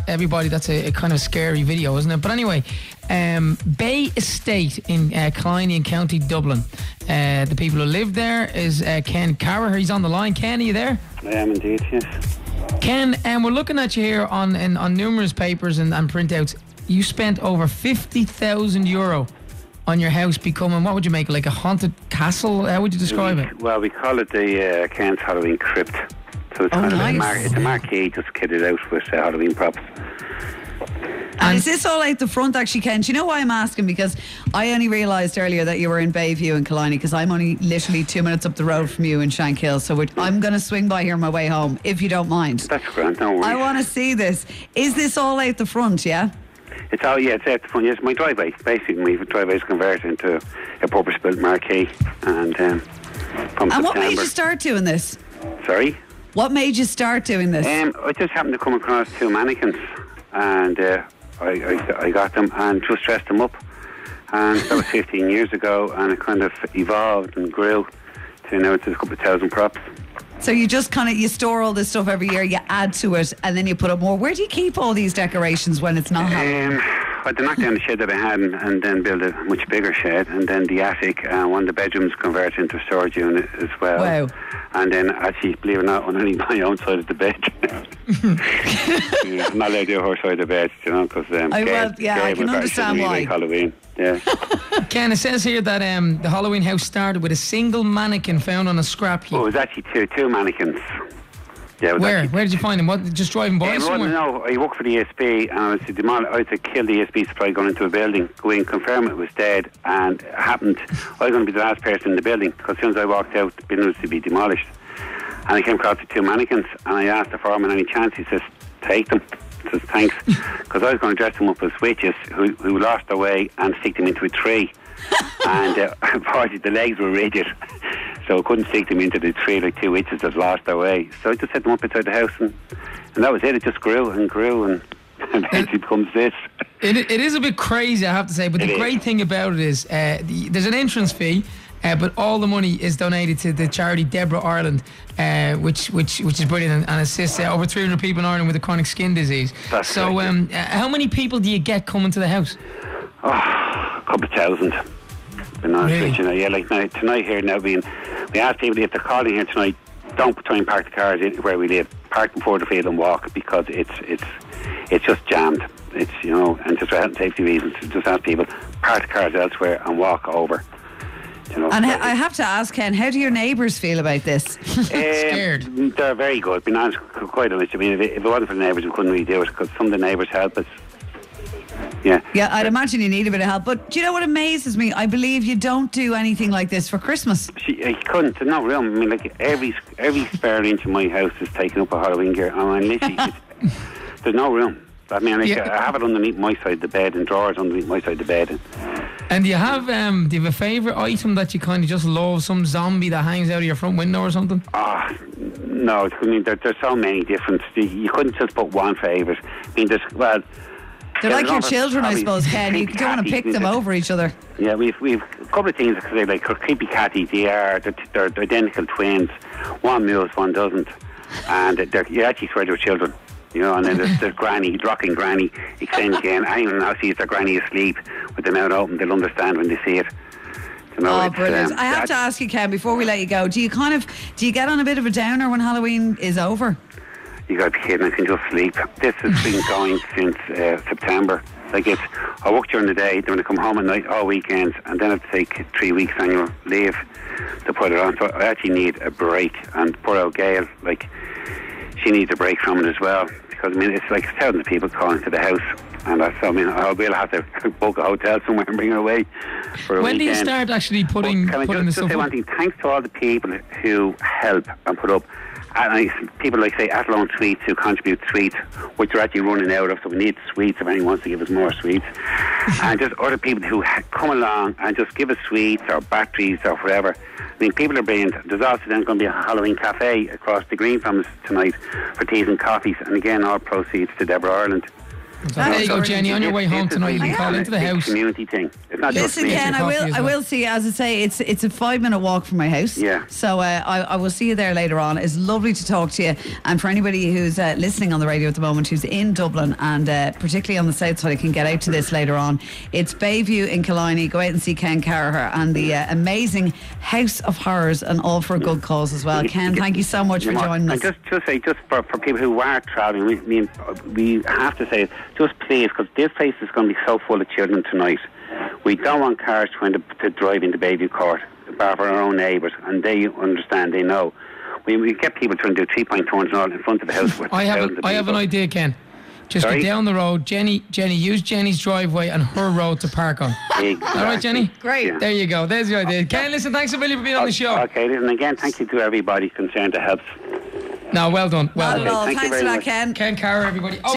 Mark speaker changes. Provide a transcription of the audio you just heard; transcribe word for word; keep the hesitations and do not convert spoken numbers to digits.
Speaker 1: everybody that's a, a kind of scary video, isn't it? But anyway, um, Bay Estate in uh, Killiney in County Dublin. Uh, the people who live there is uh, Ken Carraher. He's on the line. Ken, are you there?
Speaker 2: I am indeed, yes.
Speaker 1: Ken, um, we're looking at you here on in, on numerous papers and, and printouts. You spent over fifty thousand euro on your house becoming, what would you make, like a haunted castle? How would you describe
Speaker 2: we,
Speaker 1: it?
Speaker 2: Well, we call it the uh, Ken's Halloween Crypt. So it's
Speaker 1: Oh,
Speaker 2: kind of
Speaker 1: nice.
Speaker 2: a mar- it's a marquee just kitted out with uh, Halloween props.
Speaker 3: And is this all out the front, actually, Ken? Do you know why I'm asking? Because I only realised earlier that you were in Bayview in Killiney, because I'm only literally two minutes up the road from you in Shankill. So we're, I'm going to swing by here on my way home, if you don't mind.
Speaker 2: That's grand, no worries.
Speaker 3: I want to see this. Is this all out the front, yeah?
Speaker 2: It's all, yeah, it's out the front. Yes, my driveway. Basically, my driveway is converted into a purpose-built marquee. And um, from
Speaker 3: And what
Speaker 2: September,
Speaker 3: made you start doing this?
Speaker 2: Sorry?
Speaker 3: What made you start doing this?
Speaker 2: Um, I just happened to come across two mannequins, and uh, I, I, I got them and just dressed them up. And that was fifteen years ago, and it kind of evolved and grew to now it's a couple of thousand props.
Speaker 3: So you just kind of, you store all this stuff every year, you add to it, and then you put up more. Where do you keep all these decorations when it's not Halloween?
Speaker 2: Um, I had to knock down the shed that I had and, and then build a much bigger shed, and then the attic, uh, one of the bedrooms converted into a storage unit as well.
Speaker 3: Wow.
Speaker 2: And then actually, believe it or not, on only my own side of the bed. Yeah, I'm not allowed to do her side of the bed, you know, because um,
Speaker 3: I, well,
Speaker 2: Gail-
Speaker 3: yeah,
Speaker 2: Gail
Speaker 3: I can
Speaker 2: was
Speaker 3: understand
Speaker 2: really
Speaker 3: why.
Speaker 2: like Halloween. Yeah.
Speaker 1: Ken, it says here that um, the Halloween house started with a single mannequin found on a scrap heap.
Speaker 2: Oh, it was actually two two mannequins. Yeah, it was
Speaker 1: Where?
Speaker 2: actually-
Speaker 1: Where did you find him? What? Just driving by
Speaker 2: Um,
Speaker 1: somewhere?
Speaker 2: no, I worked for the E S B, and I was to demol- I had to kill the E S B supply going into a building, go in, confirm it was dead, and it happened. I was going to be the last person in the building, because as soon as I walked out, the building was to be demolished. And I came across the two mannequins, and I asked the foreman any chance. He says, take them. I says, thanks. Because I was going to dress them up as witches who, who lost their way and stick them into a tree. And uh, unfortunately, the legs were rigid, so I couldn't stick them into the tree like two witches that lost their way. So I just set them up inside the house, and, and that was it. It just grew and grew, and eventually becomes this.
Speaker 1: It, it is a bit crazy, I have to say, but
Speaker 2: It
Speaker 1: the
Speaker 2: is.
Speaker 1: great thing about it is uh, the, there's an entrance fee, uh, but all the money is donated to the charity Deborah Ireland, uh, which which which is brilliant and, and assists uh, over three hundred people in Ireland with a chronic skin disease.
Speaker 2: That's
Speaker 1: so,
Speaker 2: right,
Speaker 1: um, uh, how many people do you get coming to the house?
Speaker 2: Oh, a couple of thousand. Been honest
Speaker 1: Really?
Speaker 2: with you, know, yeah, like now, tonight here now being, we ask people if they're calling here tonight, don't try and park the cars in where we live. Park before the field and walk, because it's it's it's just jammed. It's, you know, and just for health and safety reasons, just ask people park the cars elsewhere and walk over. You know,
Speaker 3: And
Speaker 2: so
Speaker 3: I have to ask, Ken, how do your neighbours feel about this?
Speaker 2: Um,
Speaker 1: Scared.
Speaker 2: They're very good. Being honest, quite honest. I mean, if it, if it wasn't for the neighbours, we couldn't really do it, because some of the neighbours help us. Yeah.
Speaker 3: Yeah, I'd imagine you need a bit of help. But do you know what amazes me? I believe you don't do anything like this for Christmas.
Speaker 2: She, I couldn't. There's no room. I mean, like every every spare inch of my house is taken up with Halloween gear. I mean, literally, it's, there's no room. I mean, like,
Speaker 1: Yeah.
Speaker 2: I have it underneath my side of the bed and drawers underneath my side of the bed.
Speaker 1: And do you have um, do you have a favourite item that you kind of just love? Some zombie that hangs out of your front window or something?
Speaker 2: Ah, no. I mean, there, there's so many different. You, you couldn't just put one favourite. I mean, there's well.
Speaker 3: They're
Speaker 2: yeah,
Speaker 3: like
Speaker 2: there's
Speaker 3: your
Speaker 2: over
Speaker 3: children, I
Speaker 2: probably
Speaker 3: suppose, Ken. You
Speaker 2: creepy
Speaker 3: don't want to
Speaker 2: catty,
Speaker 3: pick them
Speaker 2: isn't it?
Speaker 3: over each other.
Speaker 2: Yeah, we've we've a couple of things, because they like creepy catty. They are they're, they're identical twins. One moves, one doesn't, and they're, you actually swear they're children. You know, and then there's, there's Granny, rocking Granny, extends again. Anyone now sees their Granny asleep with the mouth open, they'll understand when they see it. You know,
Speaker 3: Oh,
Speaker 2: it's,
Speaker 3: brilliant.
Speaker 2: um,
Speaker 3: I have
Speaker 2: that-
Speaker 3: to ask you, Ken, before we let you go, do you kind of, do you get on a bit of a downer when Halloween is over?
Speaker 2: You got to be kidding, I can just sleep. This has been going since uh, September. Like, it's, I work during the day, then I come home at night all weekends, and then I have to take three weeks annual leave to put it on. So I actually need a break, and poor old Gail, like, she needs a break from it as well. Because, I mean, it's like thousands of people calling to the house, and I, so, I mean, I will have to book a hotel somewhere and bring her away for a
Speaker 1: When do you
Speaker 2: weekend.
Speaker 1: start actually putting,
Speaker 2: But can I
Speaker 1: putting
Speaker 2: just,
Speaker 1: the
Speaker 2: just
Speaker 1: stuff
Speaker 2: say one
Speaker 1: up?
Speaker 2: thing? Thanks to all the people who help and put up. And I, people like, say, Athlone Sweets, who contribute sweets, which we're actually running out of, so we need sweets if anyone wants to give us more sweets. And just other people who ha- come along and just give us sweets or batteries or whatever. I mean, people are brilliant. There's also then going to be a Halloween cafe across the green from us tonight for teas and coffees. And again, all proceeds to Deborah Ireland.
Speaker 1: There you go, Jenny. On your way home
Speaker 2: This is
Speaker 1: tonight, you
Speaker 2: really
Speaker 1: can call
Speaker 2: a
Speaker 1: into the
Speaker 2: big
Speaker 1: house.
Speaker 2: community thing. It's not just
Speaker 3: Listen,
Speaker 2: me.
Speaker 3: Ken, I
Speaker 1: coffee
Speaker 3: will.
Speaker 1: as
Speaker 3: I
Speaker 1: well.
Speaker 3: will see. As I say, it's it's a five minute walk from my house.
Speaker 2: Yeah.
Speaker 3: So uh, I, I will see you there later on. It's lovely to talk to you. And for anybody who's uh, listening on the radio at the moment, who's in Dublin and uh, particularly on the south side, I can get out to this later on. It's Bayview in Killiney. Go out and see Ken Carraher and the uh, amazing House of Horrors, and all for a good cause as well. Ken, thank you so much for
Speaker 2: You know,
Speaker 3: joining us.
Speaker 2: and just, just say, just for, for people who are travelling, we, mean, we have to say, just please, because this place is going to be so full of children tonight. We don't want cars trying to, to drive into Bayview Court, bar for our own neighbours, and they understand, they know. We, we get people trying to do three-point turns and all in front of the house. With
Speaker 1: I have,
Speaker 2: thousands
Speaker 1: a,
Speaker 2: of
Speaker 1: I have an
Speaker 2: people.
Speaker 1: idea, Ken. Just
Speaker 2: Sorry?
Speaker 1: get down the road. Jenny, Jenny, use Jenny's driveway and her road to park on.
Speaker 2: Exactly.
Speaker 1: All right, Jenny?
Speaker 3: Great.
Speaker 2: Yeah.
Speaker 1: There you go. There's your idea. Ken, listen, thanks a million for being on the show.
Speaker 2: Okay, and again, thank you to everybody concerned that helps.
Speaker 1: No, well done. Well
Speaker 3: Not at
Speaker 1: done.
Speaker 3: all.
Speaker 2: Thank you
Speaker 3: Thanks
Speaker 2: very
Speaker 3: for that,
Speaker 2: much.
Speaker 3: Ken.
Speaker 1: Ken Carraher, everybody. Oh.